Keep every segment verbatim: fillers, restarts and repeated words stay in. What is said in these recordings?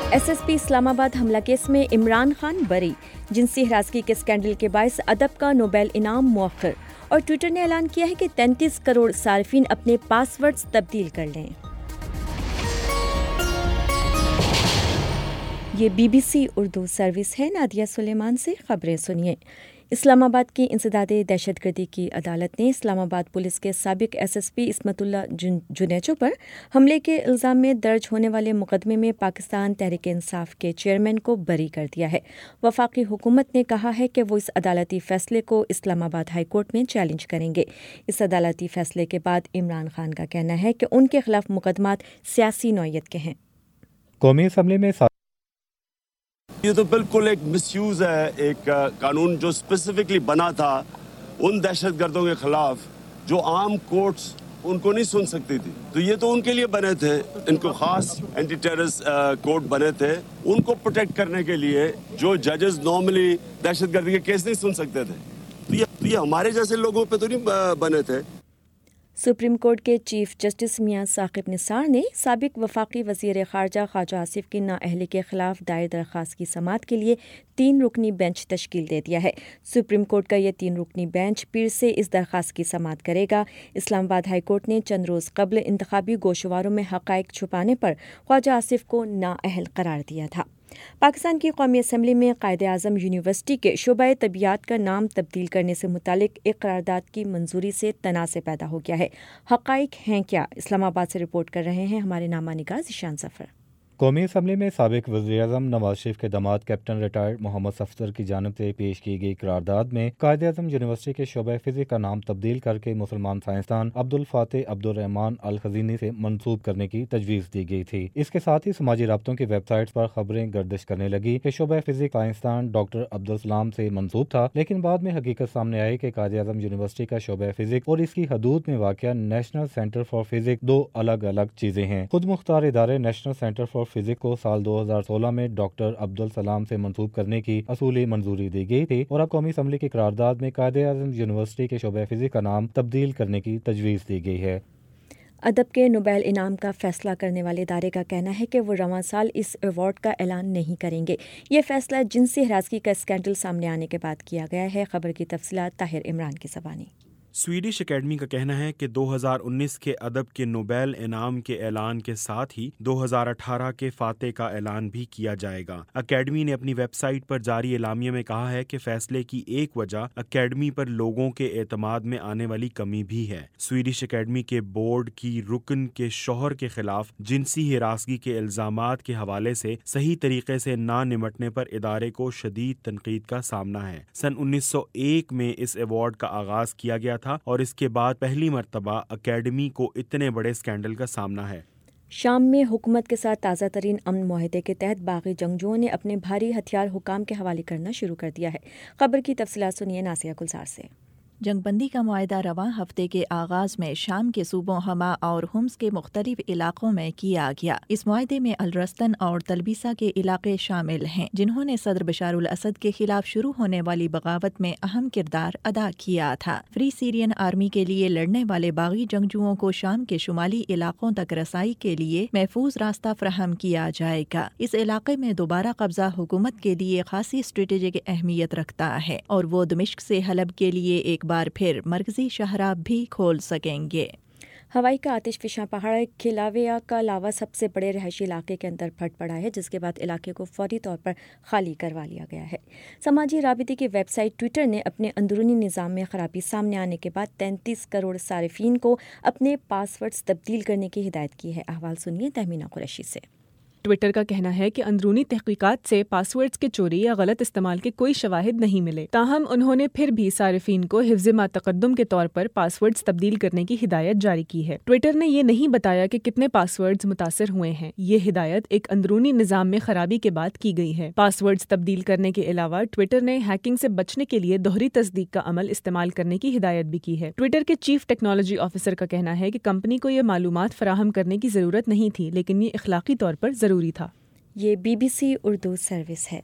S S پی اسلام آباد حملہ case میں عمران خان بری، جنسی ہراسگی کے اسکینڈل کے باعث ادب کا نوبیل انعام مؤخر، اور ٹویٹر نے اعلان کیا ہے کہ تینتیس کروڑ صارفین اپنے پاس ورڈز تبدیل کر لیں۔ یہ B B C Urdu service ہے۔ نادیہ سلیمان سے خبریں سنیے۔ اسلام آباد کی انسداد دہشت گردی کی عدالت نے اسلام آباد پولیس کے سابق S S P Ismat Ullah Junejo پر حملے کے الزام میں درج ہونے والے مقدمے میں پاکستان تحریک انصاف کے چیئرمین کو بری کر دیا ہے۔ وفاقی حکومت نے کہا ہے کہ وہ اس عدالتی فیصلے کو اسلام آباد ہائی کورٹ میں چیلنج کریں گے۔ اس عدالتی فیصلے کے بعد عمران خان کا کہنا ہے کہ ان کے خلاف مقدمات سیاسی نوعیت کے ہیں۔ قومی اسمبلی میں یہ تو بالکل ایک مس یوز ہے ایک قانون جو اسپیسیفکلی بنا تھا ان دہشت گردوں کے خلاف جو عام کورٹس ان کو نہیں سن سکتی تھی، تو یہ تو ان کے لیے بنے تھے، ان کو خاص اینٹی ٹیررسٹ کورٹ بنے تھے ان کو پروٹیکٹ کرنے کے لیے، جو ججز نارملی دہشت گردی کے کیس نہیں سن سکتے تھے، تو یہ تو یہ ہمارے جیسے لوگوں پہ تو نہیں بنے تھے۔ سپریم کورٹ کے چیف جسٹس میاں ثاقب نثار نے سابق وفاقی وزیر خارجہ خواجہ آصف کی نااہلی کے خلاف دائر درخواست کی سماعت کے لیے تین رکنی بینچ تشکیل دے دیا ہے۔ سپریم کورٹ کا یہ تین رکنی بینچ پیر سے اس درخواست کی سماعت کرے گا۔ اسلام آباد ہائی کورٹ نے چند روز قبل انتخابی گوشواروں میں حقائق چھپانے پر خواجہ آصف کو نااہل قرار دیا تھا۔ پاکستان کی قومی اسمبلی میں قائد اعظم یونیورسٹی کے شعبہ طبیعیات کا نام تبدیل کرنے سے متعلق ایک قرارداد کی منظوری سے تنازع پیدا ہو گیا ہے۔ حقائق ہیں کیا؟ اسلام آباد سے رپورٹ کر رہے ہیں ہمارے نامہ نگار ذیشان ظفر۔ قومی اسمبلی میں سابق وزیر اعظم نواز شریف کے داماد کیپٹن ریٹائرڈ محمد صفدر کی جانب سے پیش کی گئی قرارداد میں قائد اعظم یونیورسٹی کے شعبہ فزکس کا نام تبدیل کر کے مسلمان سائنسدان عبدالفاتح عبدالرحمان الخزینی سے منسوب کرنے کی تجویز دی گئی تھی۔ اس کے ساتھ ہی سماجی رابطوں کی ویب سائٹس پر خبریں گردش کرنے لگی کہ شعبہ فزکس سائنسدان ڈاکٹر عبدالسلام سے منسوب تھا، لیکن بعد میں حقیقت سامنے آئی کہ قائد اعظم یونیورسٹی کا شعبہ فزکس اور اس کی حدود میں واقع نیشنل سینٹر فار فزکس دو الگ الگ چیزیں ہیں۔ خود مختار ادارے نیشنل سینٹر فار فزکس کو سال دو ہزار سولہ میں ڈاکٹر عبدالسلام سے منسوب کرنے کی اصولی منظوری دی گئی تھی، اور اب قومی اسمبلی کی قرارداد میں قائد اعظم یونیورسٹی کے شعبہ فزکس کا نام تبدیل کرنے کی تجویز دی گئی ہے۔ ادب کے نوبیل انعام کا فیصلہ کرنے والے ادارے کا کہنا ہے کہ وہ رواں سال اس ایوارڈ کا اعلان نہیں کریں گے۔ یہ فیصلہ جنسی ہراسگی کا اسکینڈل سامنے آنے کے بعد کیا گیا ہے۔ خبر کی تفصیلات طاہر عمران کی زبانی۔ سویڈش اکیڈمی کا کہنا ہے کہ دو ہزار انیس کے ادب کے نوبیل انعام کے اعلان کے ساتھ ہی دو ہزار اٹھارہ کے فاتح کا اعلان بھی کیا جائے گا۔ اکیڈمی نے اپنی ویب سائٹ پر جاری اعلامیہ میں کہا ہے کہ فیصلے کی ایک وجہ اکیڈمی پر لوگوں کے اعتماد میں آنے والی کمی بھی ہے۔ سویڈش اکیڈمی کے بورڈ کی رکن کے شوہر کے خلاف جنسی ہراسگی کے الزامات کے حوالے سے صحیح طریقے سے نہ نمٹنے پر ادارے کو شدید تنقید کا سامنا ہے۔ سن انیس سو ایک میں اس ایوارڈ کا آغاز کیا گیا تھا اور اس کے بعد پہلی مرتبہ اکیڈمی کو اتنے بڑے اسکینڈل کا سامنا ہے۔ شام میں حکومت کے ساتھ تازہ ترین امن معاہدے کے تحت باغی جنگجوؤں نے اپنے بھاری ہتھیار حکام کے حوالے کرنا شروع کر دیا ہے۔ خبر کی تفصیلات سنیے ناصیہ گلزار سے۔ جنگ بندی کا معاہدہ رواں ہفتے کے آغاز میں شام کے صوبوں حما اور حمص کے مختلف علاقوں میں کیا گیا۔ اس معاہدے میں الرستن اور تلبیسہ کے علاقے شامل ہیں، جنہوں نے صدر بشار الاسد کے خلاف شروع ہونے والی بغاوت میں اہم کردار ادا کیا تھا۔ فری سیرین آرمی کے لیے لڑنے والے باغی جنگجوؤں کو شام کے شمالی علاقوں تک رسائی کے لیے محفوظ راستہ فراہم کیا جائے گا۔ اس علاقے میں دوبارہ قبضہ حکومت کے لیے خاصی اسٹریٹجک اہمیت رکھتا ہے، اور وہ دمشق سے حلب کے لیے ایک بار پھر مرکزی شاہراہ بھی کھول سکیں گے۔ ہوائی کا آتش فشاں پہاڑ کھلاویا کا لاوا سب سے بڑے رہائشی علاقے کے اندر پھٹ پڑا ہے، جس کے بعد علاقے کو فوری طور پر خالی کروا لیا گیا ہے۔ سماجی رابطے کی ویب سائٹ ٹویٹر نے اپنے اندرونی نظام میں خرابی سامنے آنے کے بعد تینتیس کروڑ صارفین کو اپنے پاس ورڈز تبدیل کرنے کی ہدایت کی ہے۔ احوال سنیے تہمینہ قریشی سے۔ ٹویٹر کا کہنا ہے کہ اندرونی تحقیقات سے پاس ورڈز کے چوری یا غلط استعمال کے کوئی شواہد نہیں ملے، تاہم انہوں نے پھر بھی صارفین کو حفظ ما تقدم کے طور پر پاس ورڈز تبدیل کرنے کی ہدایت جاری کی ہے۔ ٹویٹر نے یہ نہیں بتایا کہ کتنے پاس ورڈز متاثر ہوئے ہیں۔ یہ ہدایت ایک اندرونی نظام میں خرابی کے بعد کی گئی ہے۔ پاس ورڈز تبدیل کرنے کے علاوہ ٹویٹر نے ہیکنگ سے بچنے کے لیے دوہری تصدیق کا عمل استعمال کرنے کی ہدایت بھی کی ہے۔ ٹویٹر کے چیف ٹیکنالوجی آفیسر کا کہنا ہے کہ کمپنی کو یہ معلومات فراہم کرنے کی ضرورت نہیں تھی، لیکن یہ اخلاقی طور پر ضروری تھا۔ یہ B B C Urdu service ہے۔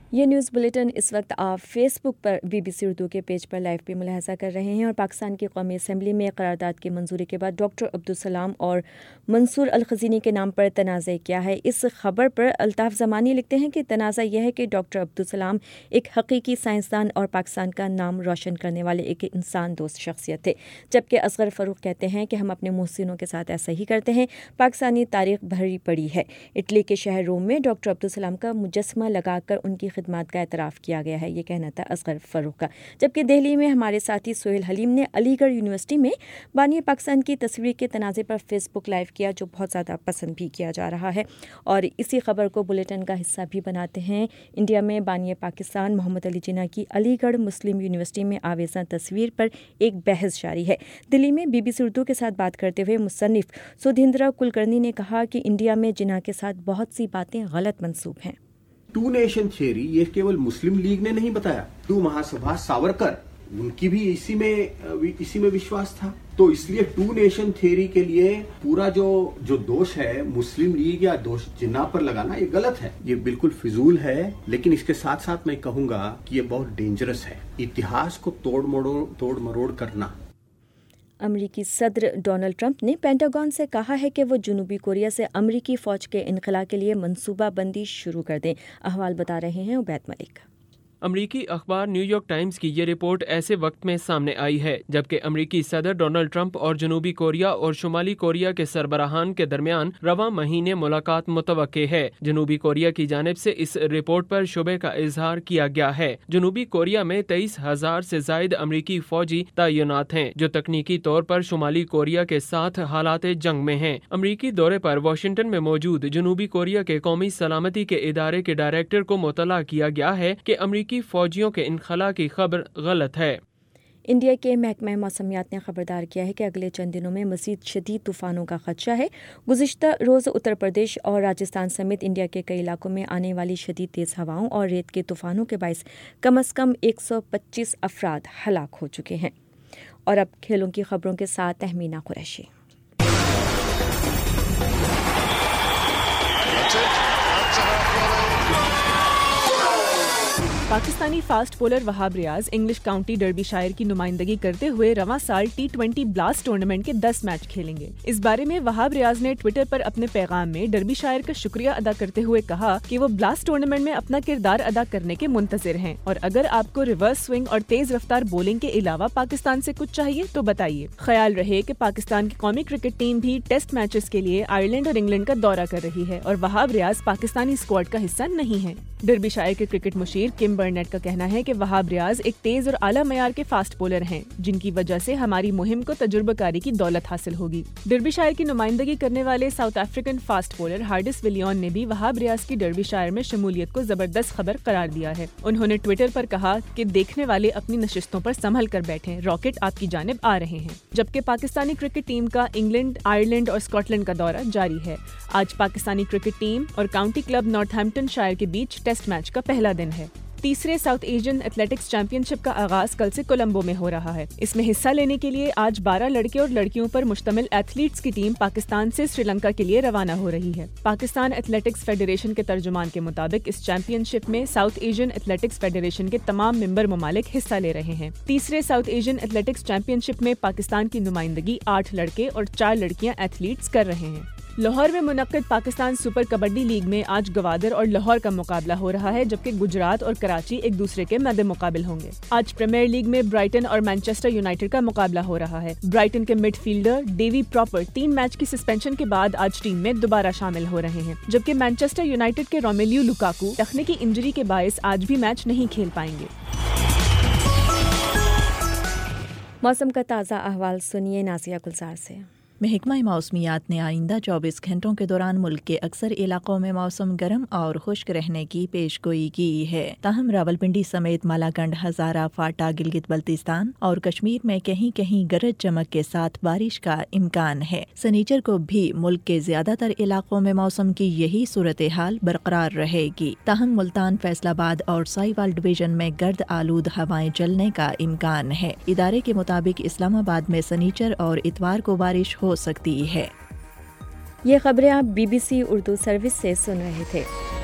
یہ نیوز بلیٹن اس وقت آپ فیس بک پر بی بی سی اردو کے پیج پر لائیو بھی ملاحظہ کر رہے ہیں۔ اور پاکستان کی قومی اسمبلی میں قرارداد کی منظوری کے بعد ڈاکٹر عبدالسلام اور منصور الخزینی کے نام پر تنازع کیا ہے۔ اس خبر پر الطاف زمانی لکھتے ہیں کہ تنازع یہ ہے کہ ڈاکٹر عبدالسلام ایک حقیقی سائنسدان اور پاکستان کا نام روشن کرنے والے ایک انسان دوست شخصیت تھے، جبکہ اصغر فروخ کہتے ہیں کہ ہم اپنے محسنوں کے ساتھ ایسا ہی کرتے ہیں۔ پاکستانی تاریخ بھری پڑی ہے۔ اٹلی کے شہر روم میں ڈاکٹر عبدالسلام کا مجسمہ لگا کر ان کی خدمات کا اعتراف کیا گیا ہے، یہ کہنا تھا اصغر فروخ کا۔ جبکہ دہلی میں ہمارے ساتھی سہیل حلیم نے علی گڑھ یونیورسٹی میں بانی پاکستان کی تصویر کے تناظر پر فیس بک لائیو کیا، جو بہت زیادہ پسند بھی کیا جا رہا ہے۔ اور اسی خبر کو بلیٹن کا حصہ بھی بناتے ہیں۔ انڈیا میں بانی پاکستان محمد علی جناح کی علی گڑھ مسلم یونیورسٹی میں آویزاں تصویر پر ایک بحث جاری ہے۔ دلی میں بی بی سی اردو کے ساتھ بات کرتے ہوئے مصنف سدھیندرا کلکرنی نے کہا کہ انڈیا میں جناح کے ساتھ بہت سی باتیں غلط منسوب ہیں۔ ٹو نیشن تھیوری یہ کیول مسلم لیگ نے نہیں بتایا، ٹو مہاسبھا ساورکر ان کی بھی اسی میں اسی میں وشواس تھا۔ تو اس لیے ٹو نیشن تھیوری کے لیے پورا جو جو دوش ہے مسلم لیگ یا دوش جناح پر لگانا یہ غلط ہے، یہ بالکل فضول ہے۔ لیکن اس کے ساتھ ساتھ میں کہوں گا کہ یہ بہت ڈینجرس ہے، اتہاس کو توڑ مروڑ توڑ مروڑ کرنا۔ امریکی صدر ڈونلڈ ٹرمپ نے پینٹاگون سے کہا ہے کہ وہ جنوبی کوریا سے امریکی فوج کے انخلاء کے لیے منصوبہ بندی شروع کر دیں۔ احوال بتا رہے ہیں عبید ملک۔ امریکی اخبار نیو یارک ٹائمز کی یہ رپورٹ ایسے وقت میں سامنے آئی ہے جبکہ امریکی صدر ڈونلڈ ٹرمپ اور جنوبی کوریا اور شمالی کوریا کے سربراہان کے درمیان رواں مہینے ملاقات متوقع ہے۔ جنوبی کوریا کی جانب سے اس رپورٹ پر شبہ کا اظہار کیا گیا ہے۔ جنوبی کوریا میں تیئیس ہزار سے زائد امریکی فوجی تعینات ہیں جو تکنیکی طور پر شمالی کوریا کے ساتھ حالات جنگ میں ہیں۔ امریکی دورے پر واشنگٹن میں موجود جنوبی کوریا کے قومی سلامتی کے ادارے کے ڈائریکٹر کو مطلع کیا گیا ہے کہ امریکی کی فوجیوں کے انخلاء کی خبر غلط ہے۔ انڈیا کے محکمہ موسمیات نے خبردار کیا ہے کہ اگلے چند دنوں میں مزید شدید طوفانوں کا خدشہ ہے۔ گزشتہ روز اتر پردیش اور راجستھان سمیت انڈیا کے کئی علاقوں میں آنے والی شدید تیز ہواؤں اور ریت کے طوفانوں کے باعث کم از کم ایک سو پچیس افراد ہلاک ہو چکے ہیں۔ اور اب کھیلوں کی خبروں کے ساتھ Tahmina Qureshi. Pakistani fast bowler Wahab Riaz English county Derbyshire کی نمائندگی کرتے ہوئے رواں سال ٹی ٹوینٹی بلاسٹ ٹورنامنٹ کے دس میچ کھیلیں گے۔ اس بارے میں وہاب ریاض نے ٹویٹر پر اپنے پیغام میں ڈربی شائر کا شکریہ ادا کرتے ہوئے کہا کہ وہ بلاسٹ ٹورنامنٹ میں اپنا کردار ادا کرنے کے منتظر ہیں، اور اگر آپ کو ریورس سوئنگ اور تیز رفتار بولنگ کے علاوہ پاکستان سے کچھ چاہیے تو بتائیے۔ خیال رہے کہ پاکستان کی قومی کرکٹ ٹیم بھی ٹیسٹ میچز کے لیے آئرلینڈ اور انگلینڈ کا دورہ کر رہی ہے اور وہاب ریاض پاکستانی اسکواڈ کا حصہ نہیں ہے۔ ڈربی شائر کے کرکٹ مشیر کم برنیٹ کا کہنا ہے کہ وہاب ریاض ایک تیز اور اعلیٰ معیار کے فاسٹ بولر ہیں جن کی وجہ سے ہماری مہم کو تجربہ کاری کی دولت حاصل ہوگی۔ ڈربی شائر کی نمائندگی کرنے والے South African fast bowler Hardus Viljoen نے بھی وہاب ریاض کی ڈربی شائر میں شمولیت کو زبردست خبر قرار دیا ہے۔ انہوں نے ٹویٹر پر کہا کہ دیکھنے والے اپنی نشستوں پر سنبھل کر بیٹھیں، راکٹ آپ کی جانب آ رہے ہیں۔ جبکہ پاکستانی کرکٹ ٹیم کا انگلینڈ، آئرلینڈ اور اسکاٹ لینڈ کا دورہ جاری ہے۔ آج پاکستانی کرکٹ ٹیم اور county club Northamptonshire کے بیچ ٹیسٹ میچ کا پہلا دن ہے۔ تیسرے South Asian athletics championship کا آغاز کل سے کولمبو میں ہو رہا ہے۔ اس میں حصہ لینے کے لیے آج بارہ لڑکے اور لڑکیوں پر مشتمل ایتھلیٹس کی ٹیم پاکستان سے سری لنکا کے لیے روانہ ہو رہی ہے۔ پاکستان ایتھلیٹکس فیڈریشن کے ترجمان کے مطابق اس چیمپئن شپ میں ساؤتھ ایشین ایتھلیٹکس فیڈریشن کے تمام ممبر ممالک حصہ لے رہے ہیں۔ تیسرے South Asian athletics championship میں پاکستان کی نمائندگی آٹھ لڑکے اور چار لڑکیاں ایتھلیٹس کر رہے ہیں۔ لاہور میں منعقد پاکستان سپر کبڈی لیگ میں آج گوادر اور لاہور کا مقابلہ ہو رہا ہے، جبکہ گجرات اور کراچی ایک دوسرے کے مد مقابل ہوں گے۔ آج پریمیئر لیگ میں برائٹن اور مانچسٹر یونائیٹڈ کا مقابلہ ہو رہا ہے۔ برائٹن کے مڈ فیلڈر ڈیوی پراپر تین میچ کی سسپینشن کے بعد آج ٹیم میں دوبارہ شامل ہو رہے ہیں، جبکہ مانچسٹر یونائیٹڈ کے رومیلیو لوکاکو ٹخنے کی انجری کے باعث آج بھی میچ نہیں کھیل پائیں گے۔ موسم کا تازہ احوال سنیے نازیہ گلزار سے۔ محکمہ موسمیات نے آئندہ چوبیس گھنٹوں کے دوران ملک کے اکثر علاقوں میں موسم گرم اور خشک رہنے کی پیش گوئی کی ہے، تاہم راولپنڈی سمیت مالاکنڈ، ہزارہ، فاٹا، گلگت بلتستان اور کشمیر میں کہیں کہیں گرج چمک کے ساتھ بارش کا امکان ہے۔ سنیچر کو بھی ملک کے زیادہ تر علاقوں میں موسم کی یہی صورتحال برقرار رہے گی، تاہم ملتان، فیصل آباد اور سائیوال ڈویژن میں گرد آلود ہوائیں چلنے کا امکان ہے۔ ادارے کے مطابق اسلام آباد میں سنیچر اور اتوار کو بارش ہو سکتی ہے۔ یہ خبریں آپ B B C Urdu service سے سن رہے تھے۔